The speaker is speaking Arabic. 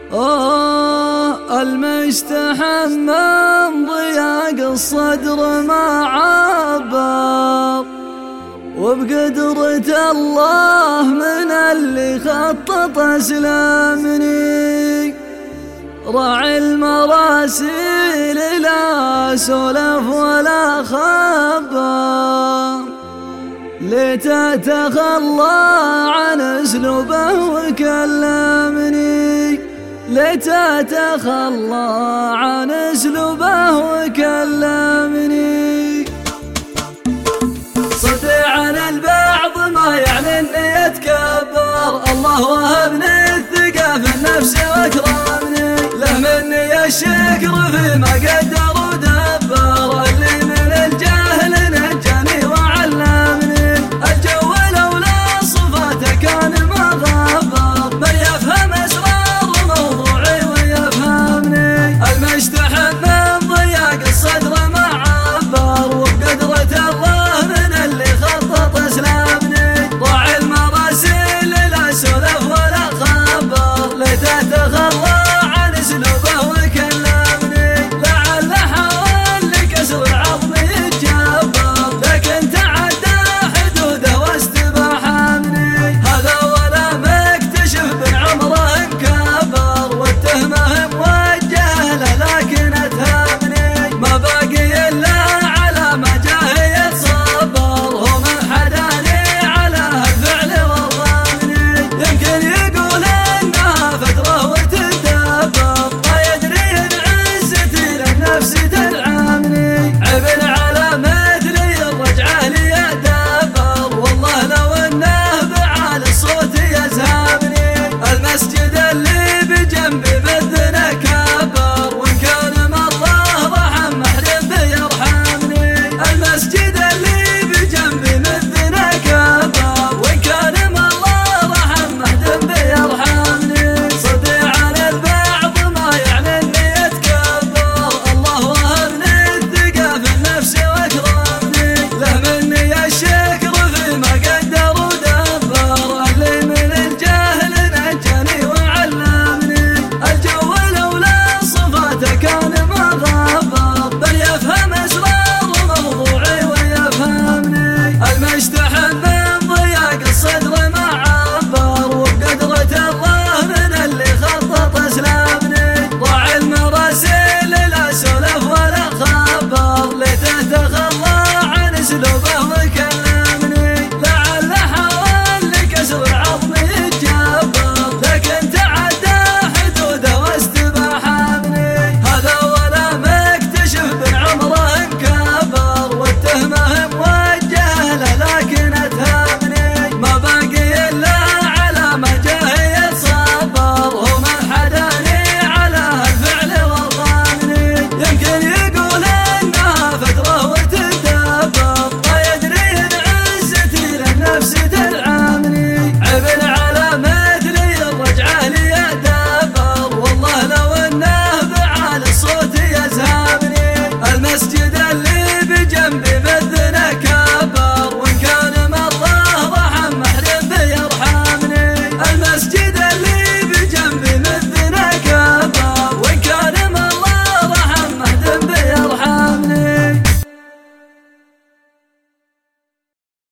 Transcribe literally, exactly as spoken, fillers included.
آه المستحم من ضياق الصدر ما عبر، وبقدرة الله من اللي خطط أسلامني. راعي المراسيل لا سولف ولا خبر، ليت تخلى عن اسلوبه وكلمني، ليت تخلى عن اسلوبه وكلمني. صدي عن البعض ما يعني اني اتكبر، الله وهبني الثقة في النفس واكرمني، له مني الشكر فيما قدم